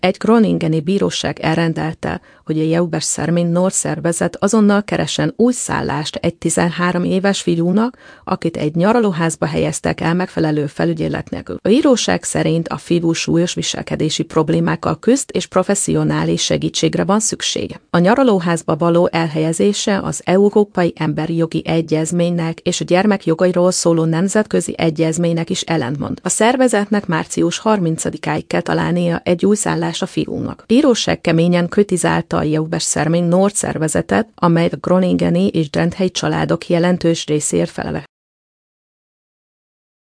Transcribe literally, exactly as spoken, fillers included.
Egy groningeni bíróság elrendelte, hogy a Jeubes Szermény Nord szervezet azonnal keresen új szállást egy tizenhárom éves fiúnak, akit egy nyaralóházba helyeztek el megfelelő felügyelet nélkül. A bíróság szerint a fiú súlyos viselkedési problémákkal küzd és professzionális segítségre van szüksége. A nyaralóházba való elhelyezése az Európai Emberi Jogi Egyezménynek és a gyermekjogairól szóló nemzetközi egyezménynek is ellentmond. A szervezetnek március harmincadikáig kell találnia egy új szállást a fiúnak. A bíróság keményen kritizálta a Jeubes Szermény Nord szervezetet, amely a groningeni és drenthei családok jelentős részéért felel.